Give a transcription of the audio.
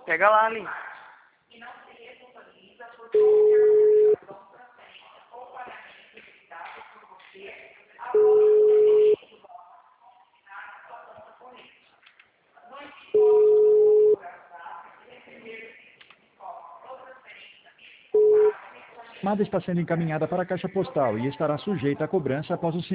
Pega lá, ali. A chamada está sendo encaminhada para a caixa postal e estará sujeita a cobrança após o